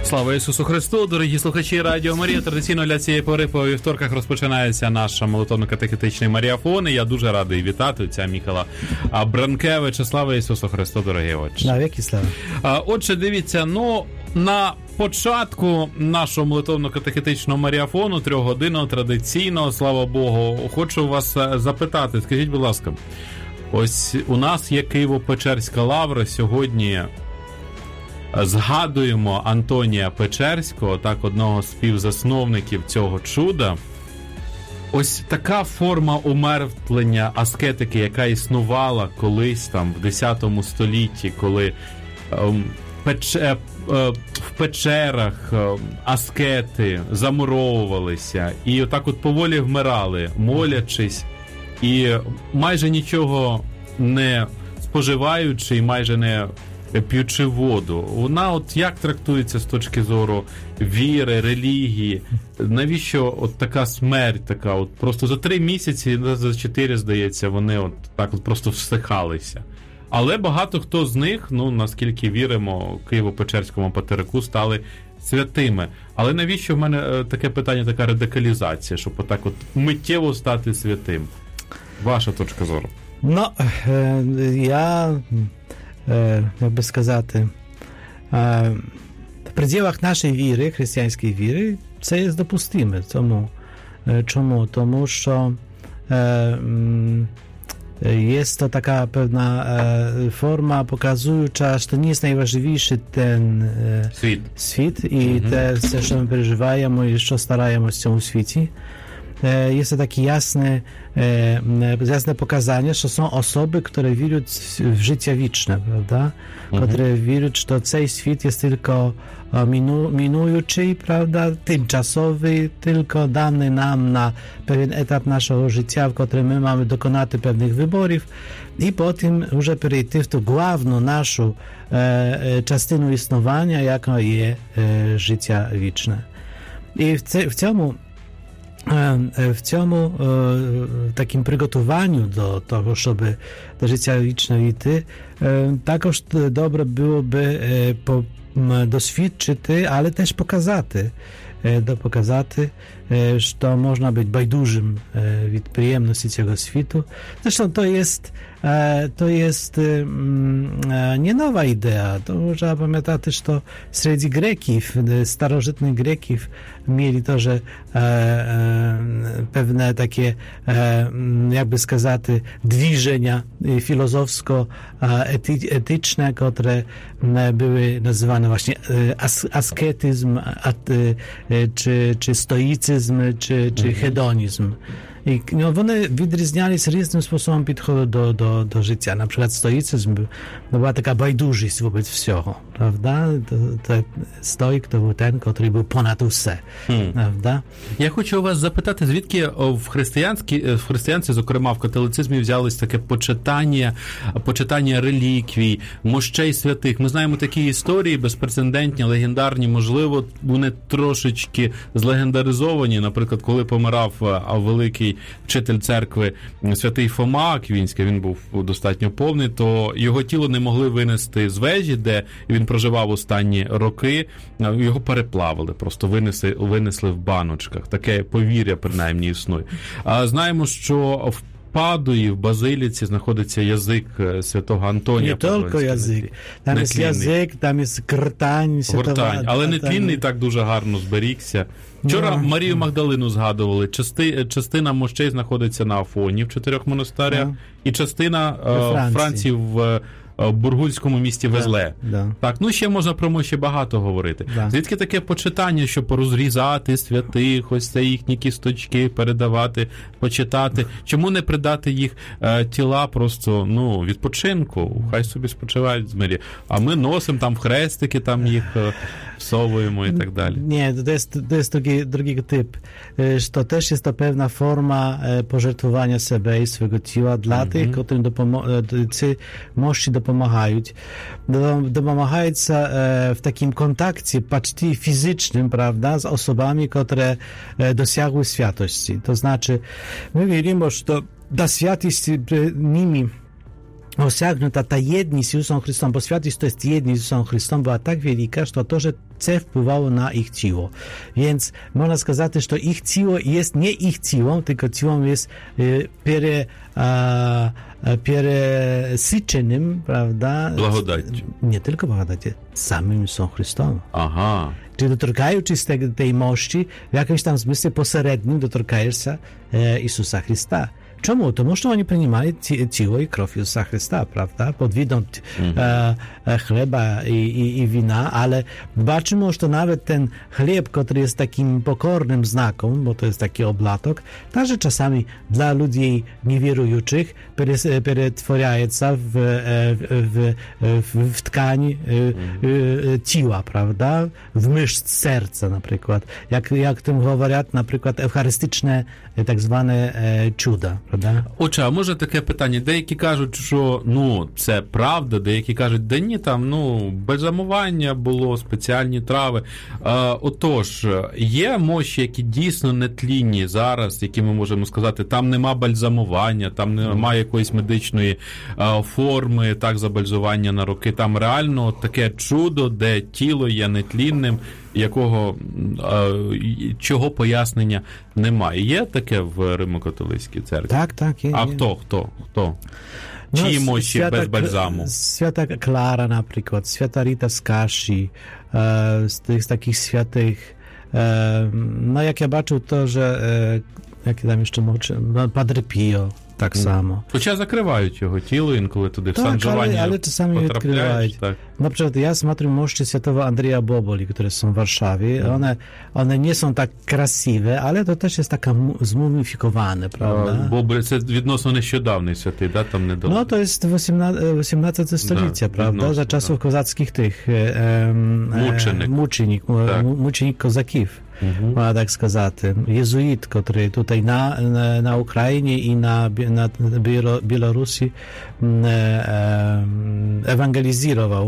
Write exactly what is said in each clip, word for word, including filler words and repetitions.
Слава Ісусу Христу, дорогі слухачі Радіо Марія. Традиційно для цієї пори по вівторках розпочинається наш молитовно-катехетичний маріафон. І я дуже радий вітати отця Міхала Бранкевича. Слава Ісусу Христу, дорогі отче. Навіки слава. Отже, дивіться, ну, на початку нашого молитовно-катехетичного маріафону, трьохгодинного, традиційного, слава Богу, хочу вас запитати, скажіть, будь ласка, ось у нас є Києво-Печерська лавра, сьогодні згадуємо Антонія Печерського, так, одного з співзасновників цього чуда. Ось така форма умертвлення аскетики, яка існувала колись там в десятому столітті, коли ем, печ... е, е, в печерах е, аскети замуровувалися і отак от поволі вмирали, молячись, і майже нічого не споживаючи, і майже не п'ючи воду. Вона от як трактується з точки зору віри, релігії? Навіщо от така смерть така? От просто за три місяці, за чотири, здається, вони от так от просто всихалися. Але багато хто з них, ну, наскільки віримо, Києво-Печерському патріарху стали святими. Але навіщо в мене таке питання, така радикалізація, щоб отак от миттєво стати святим? Ваша точка зору. Ну, я... як би сказати, в пределах нашої віри, християнської віри, це є допустиме. Тому, чому? Тому що є то така певна форма, показуюча, що не є найважливіший ten світ, світ і mm-hmm. те все, що ми переживаємо і що стараємося в цьому світі. Jest to takie jasne, jasne pokazanie, że są osoby, które wierzą w życie wieczne, prawda? Mhm. Które wierzą, że ten świat jest tylko minu, minujący, prawda? Tymczasowy, tylko dany nam na pewien etap naszego życia, w którym my mamy dokonać pewnych wyborów i potem już przejść w tą główną naszą e, częstynę istnienia, jaką jest e, życie wieczne. I w, w цьому w цьому таким приготуванню до того, щоб до життя вічного йти, також добре було би досвідчити, але теж показати, показати, що можна бути байдужим від приємності цього світу. Zresztą to jest, to jest nie nowa idea. To można pamiętać, że wśród Greków, starożytnych Greków mieli to, że pewne takie, jakby сказати, движення filozofsko-etyczne, które były nazywane właśnie asketyzm, czy, czy stoicyzm, czy, czy hedonizm. I no, one відрізнялись різним способом підходу до, до, до життя. Наприклад, стоїцизм була така байдужість wobec всього, правда? Стоїк то був ten, який був понад усе, правда? Я хочу у вас запитати, звідки в християнській, в християнстві, зокрема в католицизмі, взялось таке почитання, почитання реліквій, мощей святих. Ми знаємо такі історії безпрецедентні, легендарні, можливо, вони трошечки злегендаризовані. Наприклад, коли помирав великий вчитель церкви святий Фома Квінський, він був достатньо повний, то його тіло не могли винести з вежі, де він проживав останні роки, його переплавили, просто винесли, винесли в баночках. Таке повір'я, принаймні, існує. А знаємо, що в Падуї, в Базиліці знаходиться язик святого Антонія. Не тільки язик. Там є язик, там є гортань. Гортань, але нетлінний так дуже гарно зберігся. Вчора yeah. Марію Магдалину згадували. Части, частина мощей знаходиться на Афоні в чотирьох монастирях, yeah. і частина в Франції в в бургундському місті Везле. Да, да. Так, ну ще можна про мощі багато говорити. Да. Звідки таке почитання, щоб порозрізати святих, ось це їхні кісточки, передавати, почитати? Чому не придати їх е, тіла просто, ну, відпочинку? Хай собі спочивають з мирі. А ми носимо там в хрестики, там їх е, всовуємо і так далі. Ні, to jest, to jest drugi, drugi typ. To też jest to pewna forma pożertowania себе i swego ciała dla mm-hmm. tych, którym dopomo- ci mości допомагають. Допомагаються в таким контакті почти фізичним, правда, з особами, які досягли святості. То значить, ми віримо, що та святість ними osiągnięta ta jedność z Jezusem Chrystusem, bo świętość to jest jedność z Jezusem Chrystusem, była tak wielka, że to, że це wpływało na ich ciało. Więc można сказати, że ich ciało jest nie ich ciałem, tylko ciałem jest pere, a, пересyczenym, prawda? Благодаттю. Nie tylko благодаттю, samym Jezusem Chrystusem. Ага. Czyli dotorkaючись tej mości, w jakimś tam zmysle pośrednim dotorkajesz się e, Jezusa Chrysta. Czemu? Тому що вони приймали тіло і кров Ісуса Христа, правда? Під видом mm-hmm. e, chleba i, i, i wina, ale бачимо, що навіть ten chleb, który jest takim pokornym znakiem, bo to jest taki oblatok, także czasami dla ludzi niewierujących przetwarza się w, w, w, w tkań mm-hmm. ciała, prawda? W myszc serca na przykład. Jak, jak tym mówią na przykład eucharystyczne tak zwane cuda. Правда? Отже, а може таке питання? Деякі кажуть, що ну, це правда, деякі кажуть, да ні, там, ну, бальзамування було, спеціальні трави. А, отож, є мощі, які дійсно нетлінні зараз, які ми можемо сказати, там нема бальзамування, там немає якоїсь медичної а, форми, так, забальзування на роки. Там реально таке чудо, де тіло є нетлінним, якого, а, чого пояснення немає. Є таке в Римо-католицькій церкві? Так, так, є. А є. хто, хто, хто? Чиї no, мощі świata, bez balzamu? Święta Klara na przykład, święta Rita z Kashi, e, z tych takich świętych, e, no jak ja baczył to, że e, jakie tam jeszcze moczy, no, Padre Pio, tak samo. Хоча закривають його тіло інколи туди, в Tak, Сан-Джованні ale, ale czasami je odkrywają. Tak. Na przykład ja смотрю mości świętego Andrzeja Boboli, które są w Warszawie. Mm. One, one nie są tak krasiwe, ale to też jest taka zmumifikowane, prawda? Боболь, це відносно нещодавний святий, да? Там не No to jest osiemnaste stulecie, da, prawda? Za czasów da. kozackich tych e, Muczenik. Muczenik, tak. muczenik kozaków. Mhm. Można tak сказати. Jezuit, który tutaj na, na, na Ukrainie i na, na Białorusi e, ewangelizował.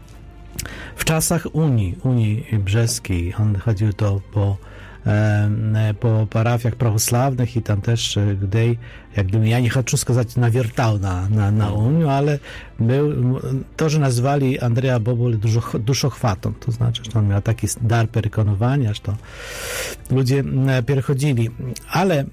W czasach Unii, Unii Brzeskiej, on chodził to po, e, po parafiach prawosławnych i tam też gdy, jak gdyby, ja nie chcę сказать, nawiertał na, na, na Unię, ale był, to, że nazwali Andrzeja Boboli dużo, duszochwatą, to znaczy, że on miał taki dar переконування, że to ludzie przechodzili, ale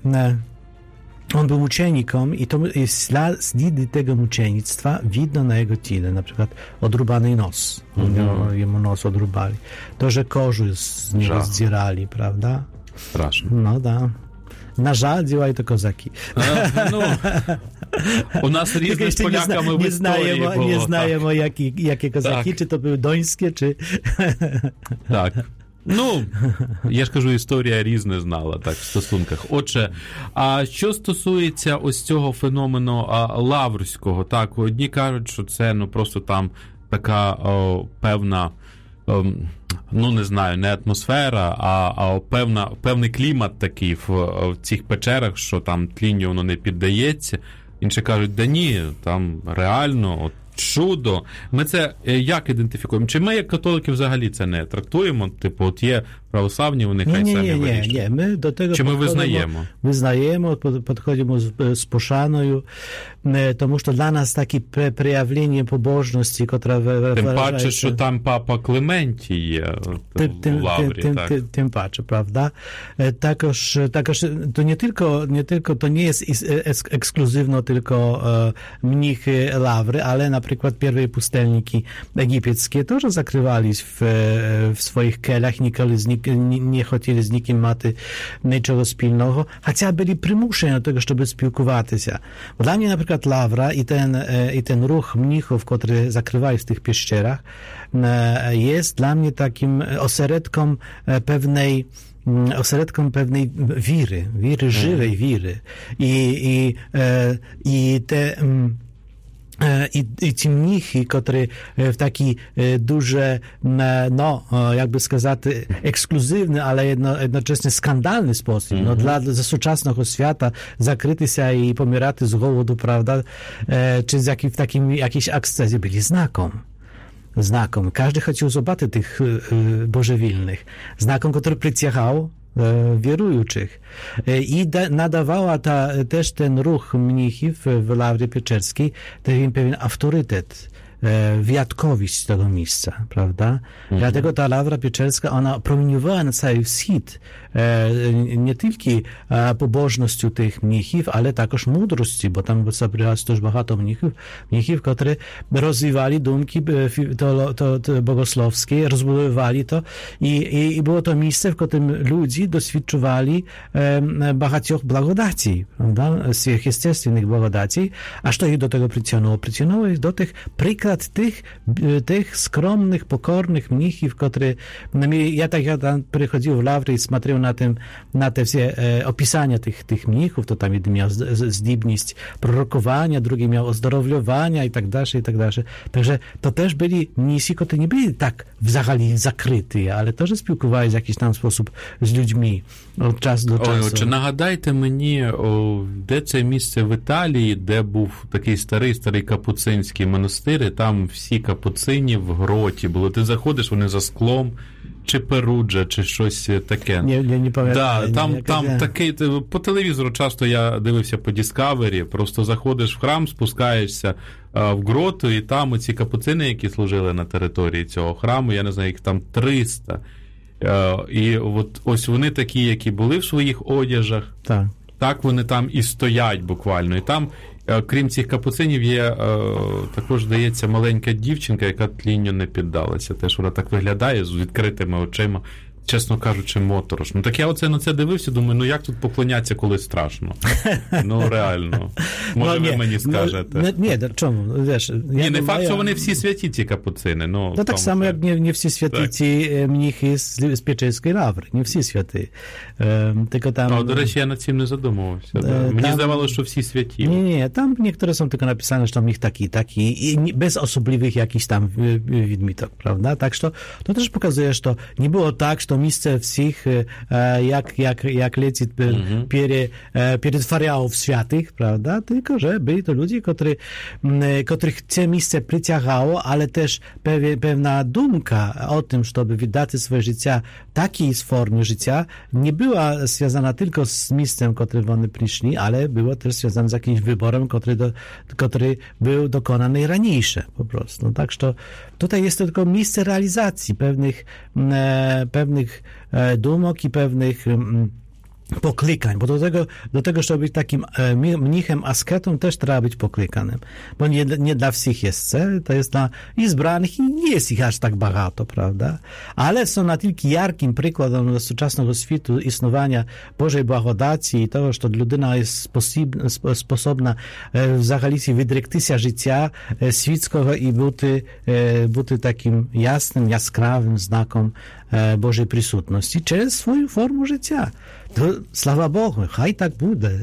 on był muczenikiem i to ślady tego muczenictwa widno na jego ciele, na przykład odrubany nos, mm-hmm. jemu nos odrubali, to, że kożu z niego Ża. zdzierali, prawda? Straszne. No da. Na żal działają to kozaki. A, no. U nas різне з поляками в історії було. Nie знаємо, які, які козаки, так. Чи то були донські, чи... Так. Ну, я ж кажу, історія різне знала, так, в стосунках. Отже, а що стосується ось цього феномену а, лаврського, так, одні кажуть, що це, ну, просто там така о, певна... О, ну, не знаю, не атмосфера, а, а певна, певний клімат такий в, в цих печерах, що там тлінню воно не піддається. Інші кажуть, да ні, там реально, от, чудо. Ми це як ідентифікуємо? Чи ми, як католики, взагалі це не трактуємо? Типу, от є православні, вони хай ні, самі ні, вирішують. Ні, ні, ми до того Чи ми визнаємо? Визнаємо, підходимо з, з пошаною, тому що для нас такі проявлення побожності, котра Тим паче, що там папа Клементій є тим, в Лаврі, тим, так? Тим, тим паче, правда? Також, також to nie tylko, nie tylko, to nie jest ekskluzywno tylko mnichy Lawry, ale na przykład pierwsze pustelniki egipeckie też zakrywali w, w swoich kelach, nikogo z nik, nie, nie chcieli z nikim mati niczego wspólnego, chociaż byli przymuszeni do tego, żeby spілкуватися się. Bo dla mnie na przykład Lawra i ten, i ten ruch mnichów, które zakrywali w tych pieszczerach, jest dla mnie takim oseretką pewnej oseretką pewnej wiry, wiry, żywej wiry. I, i, i te I, i ci mnichy, które w taki duże, no, jakby сказати, ekskluzywny, ale jedno, jednocześnie skandalny sposób, mm-hmm. no, dla, dla współczesnego świata zakryty się i pomierać z głodu, prawda, czy z jakim, w takim jakiejś ekscesji byli znakom. Znakom. Każdy chciał zobaczyć tych y, bożewilnych. Znakom, który przyciechał wierujących. I da, nadawała ta, też ten ruch mnichów w Lawrze Pieczerskiej pewien autorytet, wyjątkowość tego miejsca, prawda? Mhm. Dlatego ta Lawra Pieczerska, ona promieniowała na cały wschód nie tylko pobożnością tych mnichów, ale także mądrości, bo tam zebrało też bardzo mnichów, mnichów, które rozwijali dumki to, to, to bogosłowskie, rozbudowywali to i, i, i było to miejsce, w którym ludzie doświadczywali багатьох благодаті, prawda? Сверхъестественных благодатей. A co ich do tego przyciągnęło? Przyciągnęło ich do tych przykład tych, tych skromnych, pokornych mnichów, które ja tak ja tam przychodził w Lawry i смотрел na tym, na te wszystkie opisania tych, tych mnichów, to tam jeden miał zdібність prorokowania, drugi miał ozdrowiowania i tak dalej, i tak dalej. Także to też byli mnisi, które nie byli tak w zagali zakryty, ale też spілкували w jakiś tam sposób z ludźmi od czasu do czasu. Ой, чи нагадайте мені, о, де це місце в Італії, де був такий старий-старий капуцинський монастир, і там всі капуцині в гроті були. Ти заходиш, вони за склом, чи Перуджа, чи щось таке. Не, не, не пам'ятаю. Да, там, не, там не. такий, по телевізору часто я дивився по Discovery, просто заходиш в храм, спускаєшся а, в гроту, і там оці капуцини, які служили на території цього храму, я не знаю, їх там триста. Uh, і от ось вони такі, які були в своїх одяжах, так, так вони там і стоять буквально. І там, uh, крім цих капуцинів, є uh, також, здається, маленька дівчинка, яка тлінню не піддалася. Теж вона так виглядає з відкритими очима, чесно кажучи, моторошно. Ну, так я оце на це дивився, думаю, ну як тут поклонятися, коли страшно? Ну, реально. Може, no, ви мені скажете? Ні, чому? Wiesz, ні, не факт, що вони всі святі, ці капуцини. Ну, no tak samo jak nie, nie wszyscy święci tak. ci mnichy z, z Pieczerskiej Lawry, nie wszyscy święty. Um, tylko tam... O, do речі, я над цим не задумувався. Да. Мені tam, здавалося, що всі святі. Nie, nie, tam niektóre są tylko napisane, że tam ich taki, taki, i nie, bez osobliwych jakichś tam widmitok, prawda? Tak, że to, to też pokazuje, że to nie było tak, że to miejsce wszystkich, jak, jak, jak leci mhm. pierе, перетворяł świętych, prawda? Tylko, że byli to ludzie, którzy, których to miejsce przyciągało, ale też pewie, pewna dumka o tym, żeby wydać swoje życie takiej formie życia, nie była związana tylko z miejscem, w którym oni przyszli, ale było też związana z jakimś wyborem, który, do, który był dokonany raniejsze, po prostu. Tak, że tutaj jest to tylko miejsce realizacji pewnych, e, pewnych e, dumok i pewnych m, poklikań, bo do tego, do tego, żeby być takim e, mnichem, asketą, też trzeba być poklikanym, bo nie, nie dla wszystkich jest cel, to jest dla izbranych i nie jest ich aż tak bardzo, prawda? Ale są na tyle jarkim przykładem współczesnego światu istnienia Bożej błagodaci i tego, że ludyna jest sposobna, sposobna e, w zagalicji wydrektycja życia e, świeckiego i buty, e, buty takim jasnym, jaskrawym znakom e, Bożej prisutności przez swoją formę życia. To, слава Богу, хай так буде.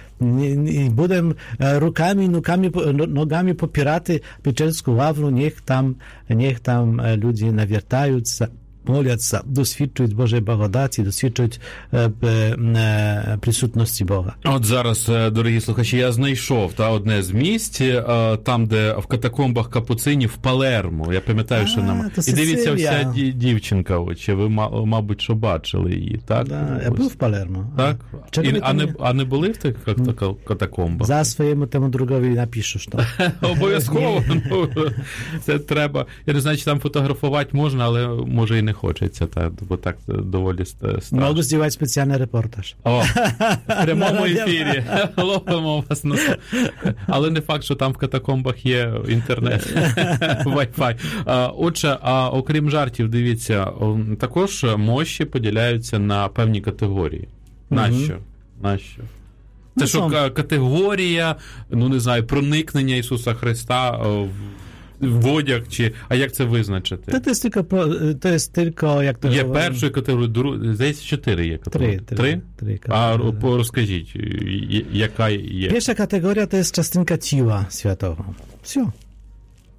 Будемо руками, ногами, ногами попирати Печерську лавру, niech tam, niech tam ludzie nawiertаються, моляться, досвідчують Божої благодаті, досвідчують е, е, присутності Бога. От зараз, дорогі слухачі, я знайшов та, одне з місць, е, там, де в катакомбах капуцинів в Палермо. Я пам'ятаю, а, що нам... І дивіться, вся дівчинка, чи ви, мабуть, що бачили її, так? Да, я був в Палермо. Так? І, а, не, а не були в тих катакомбах? За своєму тому другові напишу, що. Обов'язково. Ну, це треба. Я не знаю, чи там фотографувати можна, але може і не хочеться, та, бо так доволі страшно. Можу зробити спеціальний репортаж. О, в прямому ефірі. Ловимо вас на... Але не факт, що там в катакомбах є інтернет, Wi-Fi. Отже, а окрім жартів, дивіться, також мощі поділяються на певні категорії. Нащо? Нащо? Це що, категорія, ну не знаю, проникнення Ісуса Христа в в одяг, чи, а як це визначити? Та, то є тільки, то є тільки, як то є першою категорією, друг... здається, чотири є категорії. Три. Три? Три а розкажіть, яка є? Pierwsza kategoria to jest частинка тіла святого. Все.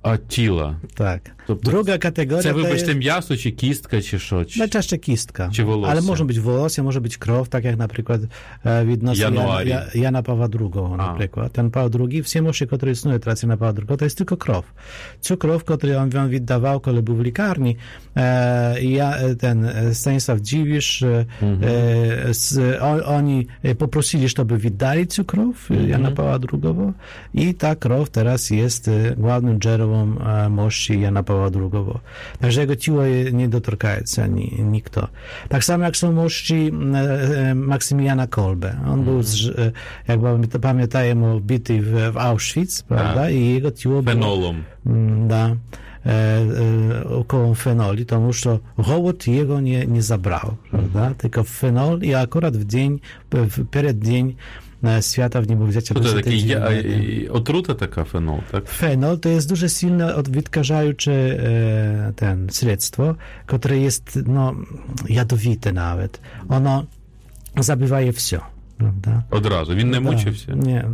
А тіла. Tak. Тобто Druga kategoria Це, to вибачте, jest... м'ясо чи кістка, чи що? Чи... Najczęściej kistka. Czy włosy. Ale może być włosy, może być krew, tak jak na przykład e, widno Jana, Januari. Jana Pawła drugiego na A. przykład. Ten Paweł drugi, w mości, który istnieje teraz Jana Pawła drugiego, to jest tylko krew. Co krew, który on, on wydawał, kiedy był w likarni, e, ja, ten Stanisław Dziwisz, e, Mhm. e, z, on, oni poprosili, żeby wydali tę krew Mhm. Jana Pawła drugiego i ta krew teraz jest e, głównym drzewem e, mości Jana Pawła drugiego. Także jego ciało nie dotykaється ni, nikt. Tak samo jak są mości e, Maksymiliana Kolbe. On mm. był, z, e, jak pamiętajemy, bity w, w Auschwitz, prawda? A. I jego ciało było... Фенолом. Mm, da, e, e, około fenoli, to że głód jego nie, nie zabrał, prawda? Tylko fenol i akurat w dzień, w, przed dzień świata w niebowzięcia. To jest taki ja, otruta taka fenol, tak? Fenol to jest дуже silne odwytkażające e, ten sredstwo, które jest no, jadowite nawet. Ono zabiwaje wszystko, prawda? Od razu. Він не No, мучився? Nie.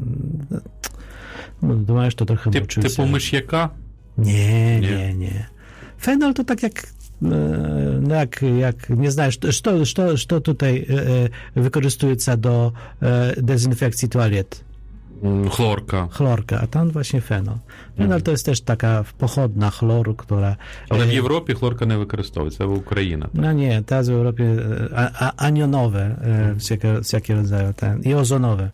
No, думаєш, to trochę Typ, мучився. typu myszjaka? Nie, Nie. nie, nie. Fenol to tak jak no jak, jak nie znasz, co, co, co tutaj e, wykorzystuje do e, dezynfekcji toalet? Chlorka. Chlorka, a tam właśnie fenol. Fenol mm. to jest też taka pochodna chloru, która... Ale w Європі хлорка не використовується, це Україна. Tak? No nie, teraz w Europie a, a, anionowe, e, wszelkie, wszelkie rodzaje, ten, i ozonowe.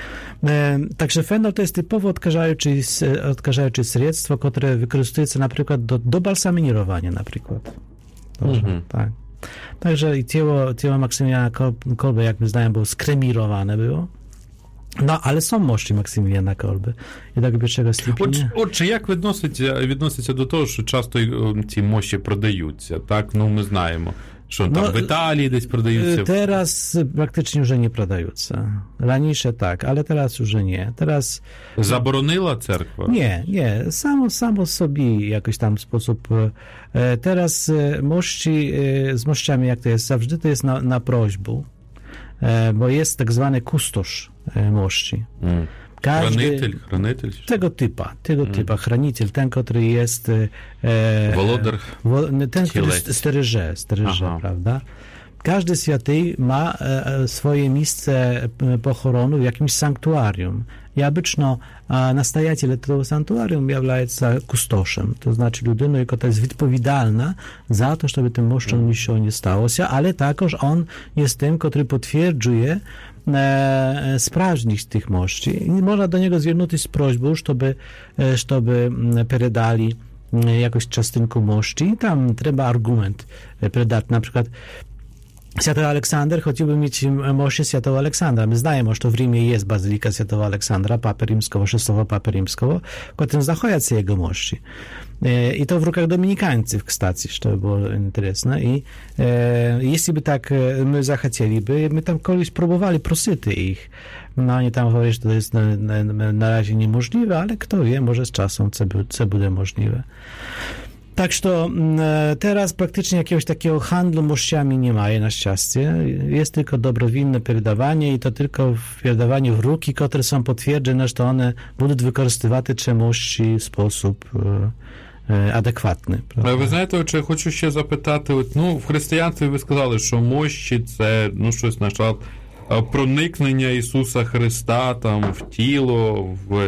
E, także fenol to jest typowo odkażające, odkażające sredstwo, które wykorzystuje się na przykład do, do balsaminirowania na przykład. Dobrze, mm-hmm. tak. Także i ciało, ciało Maksymiliana Kolbe, jak my znamy, było skremirowane było. No, але są mości Maksymiliana Kolbe. І так pierwszego stopnia. Отже, як відноситься, відноситься до того, що часто ці мощі продаються, так? Ну, ми знаємо, що no, там w Italii gdzieś продаються. Teraz praktycznie już nie продаються. Раніше tak, ale teraz już nie. Teraz... Заборонила церква? Nie, nie. Samo, samo sobie jakoś tam sposób. Teraz mości, z mościami jak to jest zawsze, to jest na, na prośbę, bo jest tak zwany kustosz mości. Mm. Każdy, Хранитель, хранитель? Tego typa, tego mm. typa, chraniciel, ten, który jest e, Володар wo, ten, który cielec. steryże, steryże, prawda? Każdy święty ma e, swoje miejsce pochoronu w jakimś sanktuarium. I obyczno e, nastajaciel tego sanktuarium jest kustoszem, to znaczy ludyną, która jest odpowiedzialna za to, żeby tym moszczom mm. nic się nie stało się, ale także on jest tym, który potwierdzuje e, sprawność tych mości. I można do niego zwrócić z prośbą, żeby, żeby передali jakąś czastynku mości. I tam trzeba argument predać. Na przykład Święty Aleksander chciałby mieć mość Świętego Aleksandra. My znajemy, że w Rimie jest bazylika Świętego Aleksandra, papy rzymskiego, szóstego papy rzymskiego, w którym zachowają się jego mości. I to w rukach dominikańców, kstacji, to by było interesne. I e, jeśli by tak my zachcieliby, my tam kiedyś próbowali prosyty ich. No oni tam mówili, że to jest na, na, na razie niemożliwe, ale kto wie, może z czasem co, co będzie możliwe. Tak, że teraz praktycznie jakiegoś takiego handlu mościami nie ma, na szczęście. Jest tylko dobrowinne perdawanie i to tylko w perdawanie w ruki, które są potwierdzone, że one będą wykorzystywane czy mości w sposób e, adekwatny. Правда? Ви знаєте, чи хочу ще запитати, от, ну, в християнстві ви сказали, що мощі це, ну, щось, на жаль, проникнення Ісуса Христа там в тіло, в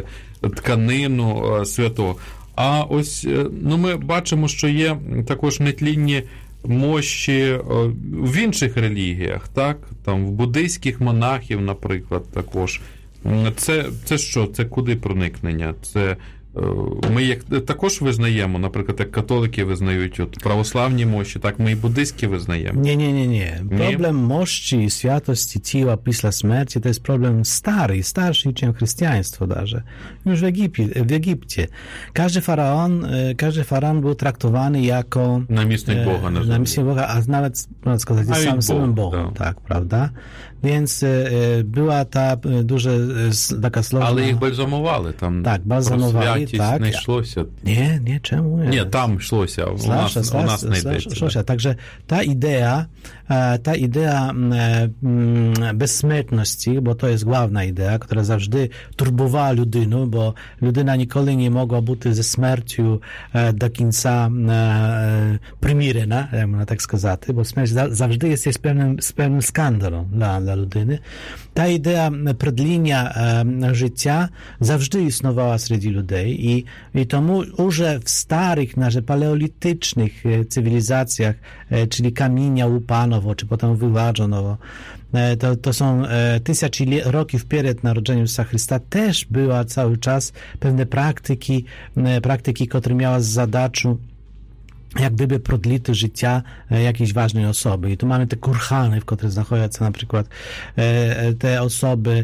тканину святого. А ось, ну, ми бачимо, що є також нетлінні мощі в інших релігіях, так? Там в буддийських монахів, наприклад, також. Це, це що? Це куди проникнення? Це ми як також визнаємо, наприклад, як католики визнають от православні мощі, так ми і буддийські визнаємо. Nie, nie, nie, nie. Problem mości i świętości ciała pisla śmierci to jest problem stary, starszy niż chrześcijaństwo darze. Już w Egipcie, w Egipcie. Każdy faraon, każdy faraon był traktowany jako Namistnik Boga. Namistnik Boga, a nawet, można сказать, sam, samym Bogiem, tak. tak, prawda? Więc e, była ta duża taka słowa. Ale ich balzamowali tam. Tak, balzamowali. світі так. не йшлося. Ні, ні, чому? Ні, там йшлося, у Слаша, нас, слаша, у нас не слаша, йдеться. слаша. Także ta idea, ta idea bezsmертності, бо то є головна ідея, яка завжди турбувала людину, бо людина ніколи не могла бути зі смертю до кінця примирена, як можна так сказати, бо смерть завжди є з певним, з певним скандалом для, для людини. Та ідея продління життя завжди існувала серед людей, і, і тому уже в старих, навіть палеолітичних цивілізаціях, czyli kamienia Łupanowo, czy potem Wyłażonowo, to, to są tysiące roków przed narodzeniem Jezusa Chrysta, też była cały czas pewne praktyki, praktyki, które miały zadaczu jak gdyby prodlity życia jakiejś ważnej osoby. I tu mamy te kurhany, w których znajdują się na przykład te osoby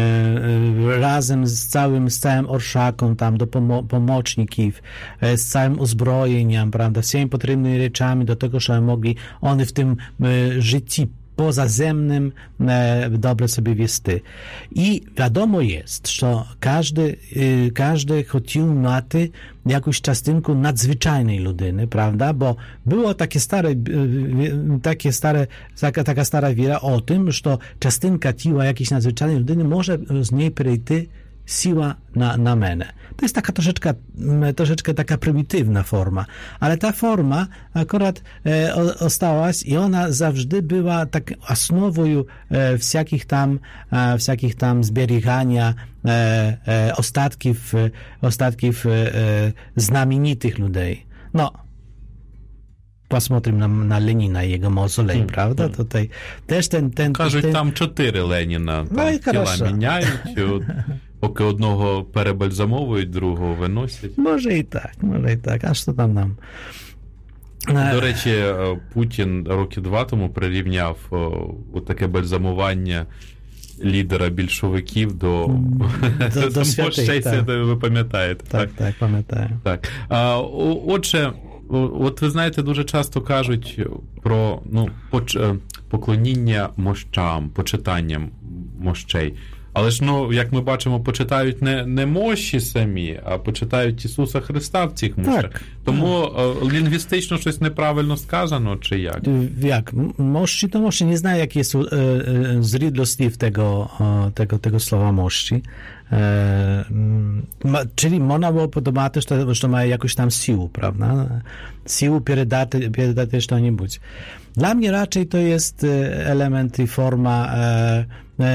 razem z całym, z całym orszaką tam do pomo- pomocników, z całym uzbrojeniem, prawda, wszystkimi potrzebnymi rzeczami do tego, żeby mogli one w tym życiu pozazemnym e, dobre sobie wiesty. I wiadomo jest, że każdy, y, każdy chciał mieć jakąś частинку nadzwyczajnej ludyny, prawda? Bo było takie stare, y, y, takie stare, taka, taka stara wiara o tym, że частинка ciała jakiejś nadzwyczajnej ludyny może z niej przejść siła na, na menę. To jest taka troszeczkę, troszeczkę taka prymitywna forma, ale ta forma akurat e, ostała i ona zawsze była tak osnową e, wszelkich tam, e, wszelkich tam zbierania e, e, ostatków, ostatków e, znamienitych ludzi. No, посмотрим на, на Леніна і його мавзолей, mm, правда? Mm. Tutaj теж ten, ten, Кажуть, ten... там чотири Леніна. Ну, там і тіла хорошо. міняють, от, поки одного перебальзамовують, другого виносять. Може і так, може і так. А що там нам? До речі, Путін роки два тому прирівняв таке бальзамування лідера більшовиків до, до, до святих, так. Ви пам'ятаєте. Так, так, так пам'ятаю. Так. А, отже, от ви знаєте, дуже часто кажуть про ну, поч... поклоніння мощам, почитанням мощей. Але ж, ну, як ми бачимо, почитають не, не мощі самі, а почитають Ісуса Христа в цих мощах. Тому так. Лінгвістично щось неправильно сказано, чи як? Jak? Mości to mości. Nie znam, jakie są zrydlosti tego, tego, tego słowa mości. Czyli można było podobać, że to ma jakąś tam siłę, prawda? Siłę передать, передать что-нибудь. Dla mnie raczej to jest element i forma e, e,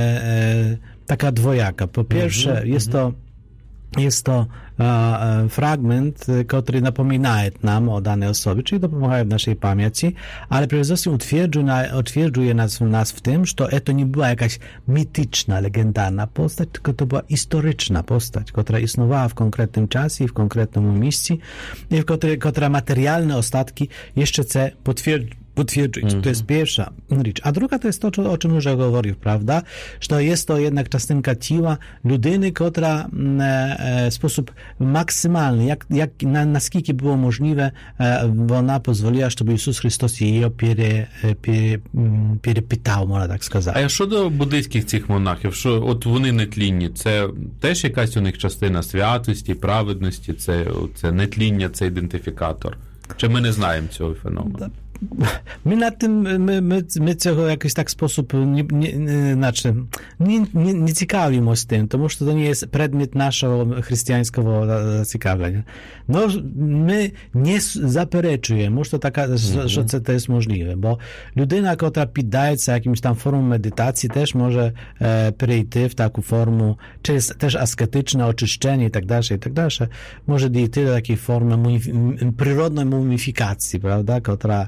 e, taka dwojaka. Po pierwsze, mm-hmm, jest to jest to e, fragment, który napomina nam o danej osobie, czyli dopomaga w naszej pamięci, ale przede wszystkim utwierdzuje nas, nas w tym, że to nie była jakaś mityczna, legendarna postać, tylko to była historyczna postać, która istniała w konkretnym czasie i w konkretnym miejscu i w której, która materialne ostatki jeszcze chce potwierdzić. potwierdzić. Mm-hmm. To jest pierwsza rzecz. A druga to jest to, o czym już mówił, prawda? Że jest to jednak частинка ciała ludyny, która e, w sposób maksymalny, jak, jak na, na skільки było możliwe, e, ona pozwoliła, żeby Jezus Chrystus jej пере, пере, перепитав, можна так сказати. А щодо буддийських цих монахів, що от вони нетлінні, це теж якась у них частина святості, праведності, це, це нетління, це ідентифікатор? Чи ми не знаємо цього феномену? My na tym, my, my, my tego w jakiś tak sposób nie, nie, nie, znaczy, nie, nie, nie ciekawimy się tym, to że to nie jest przedmiot naszego chrześcijańskiego zaciekawienia. No, my nie zapereczujemy, że to, taka, mm-hmm. że to jest możliwe, bo ludyna, która poddaje się jakimś tam formom medytacji, też może e, przejść w taką formę, czy jest też asketyczne oczyszczenie i tak dalej, i tak dalej, może dojść do takiej formy mumif- przyrodnej mumifikacji, prawda, która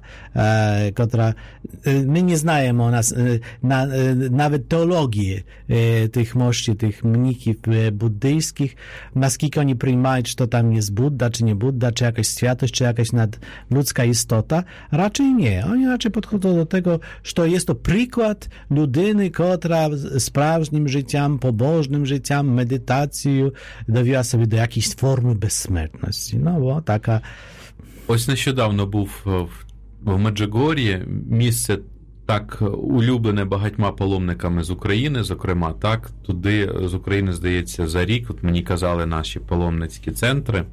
która my nie znajemy o nas na, nawet teologii tych mości, tych mnichów buddyjskich, naskільки oni przyjmują, czy to tam jest Budda, czy nie Budda, czy jakaś światość, czy jakaś nadludzka istota. Raczej nie. Oni raczej podchodzą do tego, że jest to przykład ludyny, która sprawnym życiem, pobożnym życiem, medytacją dowiła sobie do jakiejś formy bezsmертності. No bo taka... Ось нещодавно був в в Меджигор'ї місце так улюблене багатьма паломниками з України, зокрема, так, туди з України, здається, за рік, от мені казали наші паломницькі центри,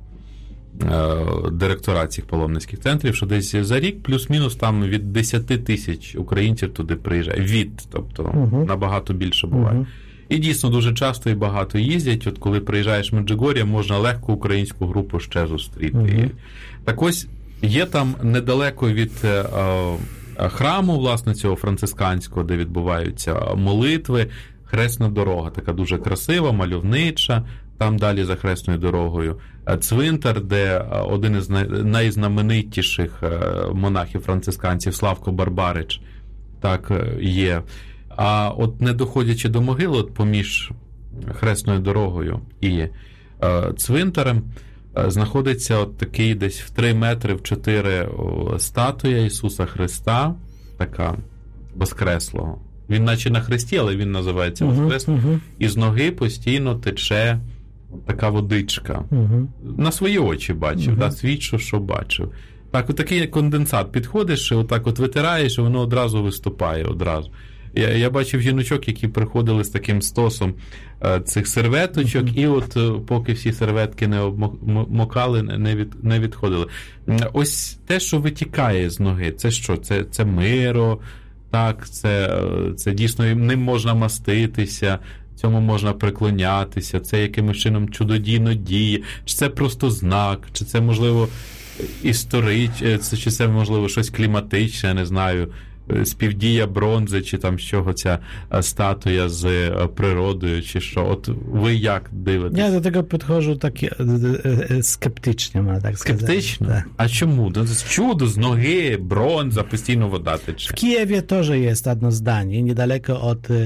директора цих паломницьких центрів, що десь за рік плюс-мінус там від десять тисяч українців туди приїжджає. Від, тобто uh-huh. набагато більше буває. Uh-huh. І дійсно дуже часто і багато їздять. От коли приїжджаєш в Меджигор'я, можна легко українську групу ще зустріти. Uh-huh. Так ось, є там недалеко від е, храму, власне, цього францисканського, де відбуваються молитви, хресна дорога, така дуже красива, мальовнича, там далі за хресною дорогою цвинтар, де один із найзнаменитіших монахів-францисканців Славко Барбарич так є. А от не доходячи до могили, от поміж хресною дорогою і цвинтарем, знаходиться от такий десь в три метри, в чотири статуя Ісуса Христа, така воскреслого. Він наче на хресті, але він називається воскреслим. Uh-huh, uh-huh. І з ноги постійно тече така водичка. Uh-huh. На свої очі бачив, uh-huh. да, свідчу, що бачив. Так, отакий конденсат підходиш, отак от витираєш, і воно одразу виступає, одразу. Я, я бачив жіночок, які приходили з таким стосом е, цих серветочок, uh-huh. і от е, поки всі серветки не обмокали, не, від, не відходили. Ось те, що витікає з ноги, це що? Це, це миро, так, це, це дійсно ним можна маститися, цьому можна приклонятися, це якимось чином чудодійно діє, чи це просто знак, чи це, можливо, історичне, чи це, можливо, щось кліматичне, я не знаю, співдія бронзи, чи там з чого ця статуя з природою, чи що. От ви як дивитесь? Я до того підходжу так скептично, можна так сказати. Скептично? Так. А чому? Чудо, з ноги, бронза, постійно вода тече. В Києві теж є одне здання, недалеко від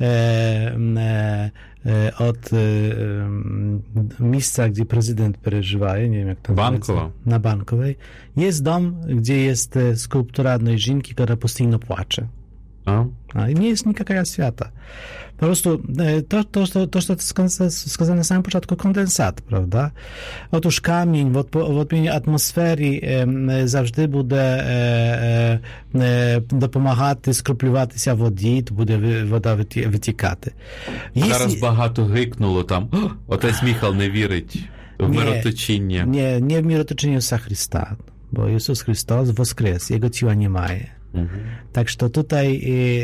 е, od miejsca, gdzie prezydent przeżywaje, nie wiem jak to Bankowa. Na Bankowej, jest dom, gdzie jest skulptura jednej żynki, która postійно płacze. A? A nie jest nikaka świata. Po prostu to, to, to, to, to skazane na samym początku kondensat, prawda? Otóż kamień w, odpo, w odpowiedniej atmosferze e, zawsze będzie e, e, допомагати скруплюватися воді, то буде вода витікати. Зараз Єсі... багато гикнуло там, отець Міхал не вірить в мироточіння. Nie, nie w мироточіння Ісуса Христа, bo Jezus Chrystus woskres, Jego ciała nie ma. Tak, że tutaj,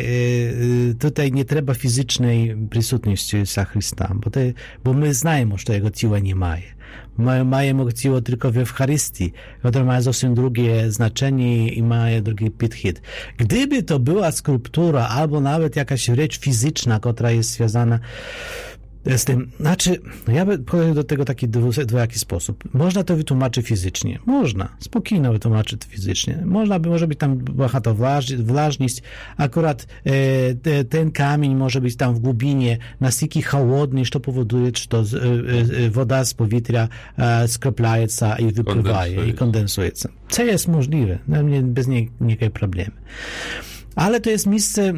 tutaj nie trzeba fizycznej присутності Ісуса Христа, bo, te, bo my znamy, że Jego ciała nie ma. My mamy Jego ciało tylko w Eucharystii, która ma zupełnie drugie znaczenie i ma drugi podchód. Gdyby to była skulptura albo nawet jakaś rzecz fizyczna, która jest związana z tym, znaczy, ja bym podchodził do tego w taki dwojaki sposób. Można to wytłumaczyć fizycznie. Można. Spokojnie wytłumaczyć fizycznie. Można by, może być tam bohato włażność. Akurat e, ten kamień może być tam w głubinie настільки chłodny, że powoduje, że to e, e, woda z powietrza e, skroplaje się i wypływa i kondensuje się. Co jest możliwe. Bez ніяких проблем. Ale to jest miejsce,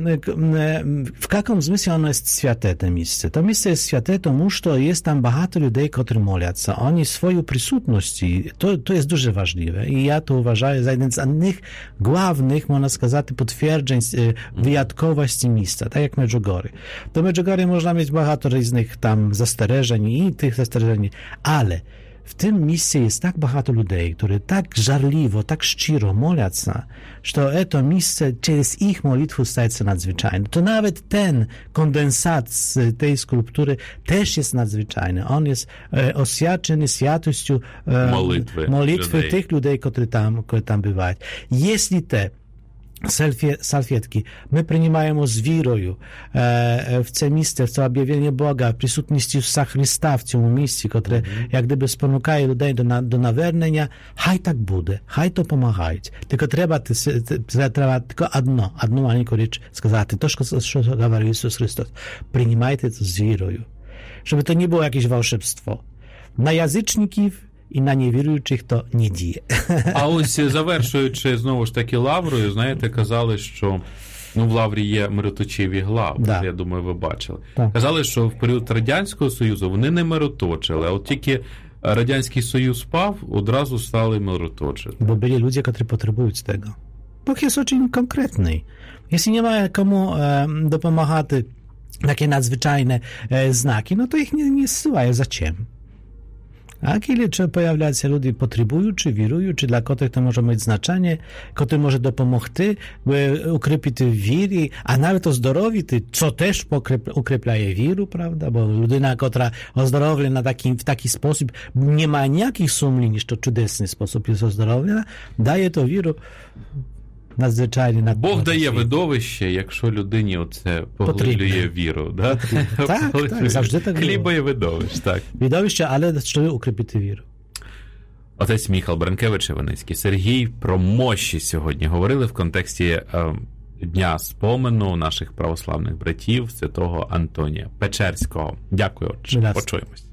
w jakim zmysle ono jest święte, to miejsce. To miejsce jest święte, тому що jest tam багато людей, którzy моляться. Oni swoją присутності, to, to jest дуже важливе. I ja to uważam za jeden z innych głównych, można сказати, potwierdzeń wyjątkowości miejsca, tak jak Medjugorje. Do Medjugorje można mieć багато różnych tam zastrzeżeń i tych zastrzeżeń, ale w tym miejscu jest tak багато людей, którzy tak żarliwo, tak szcziro moляться, że to miejsce przez ich modlitwę staje się nadzwyczajne. To nawet ten kondensat z tej skulptury też jest nadzwyczajny. On jest e, oświadczony świętością e, modlitwy, modlitwy ludzi. tych ludzi, którzy tam, którzy tam bywają. Jeśli te salfietki my przyjmujemy z wierою e, w це місце, в це об'явлення Бога, в присутності Ісуса Христа в цьому місці, котре, mm-hmm. як гdyby спонукає людей до, до навернення, хай так буде, хай то помагають. Тільки треба, треба тільки одно, одну маленьку річ сказати, то, що, що говорив Ісус Христос. Приймайте це з вірою. Щоб то не було якесь волшебство. На язичників і на невіруючих то не діє. А ось завершуючи знову ж таки Лаврою, знаєте, казали, що ну, в Лаврі є мироточиві глави, да. Я думаю, ви бачили. Да. Казали, що в період Радянського Союзу вони не мироточили, а от тільки Радянський Союз впав, одразу стали мироточити. Бо були люди, які потребують цього. Бог jest очень конкретний. Jeśli nie ma komu e, dopomagати takie nadzwyczajne e, znaki, no to ich nie, nie zsyłają. Zaczem? A kiedy czy pojawiają się ludzie potrzebujący, wierujący, dla których to może mieć znaczenie, który może dopomóc ukrypić w wierze, a nawet ozdrowić, co też ukrypляє wierę, prawda? Bo ludyna, która ozdrowlena taki, w taki sposób, nie ma никаких сумнівів, що чудесний спосіб jest ozdrowiona, daje to wierę надзвичайно над Бог дає видовище, якщо людині оце поглиблює віру. Да? Так, так, завжди так було. Хліба і видовище, так. Видовище, але щоб укріпити віру. Отець Міхал Бренкевич-Іваницький, Сергій про мощі сьогодні говорили в контексті е, Дня спомену наших православних братів святого Антонія Печерського. Дякую, отче. Почуємось.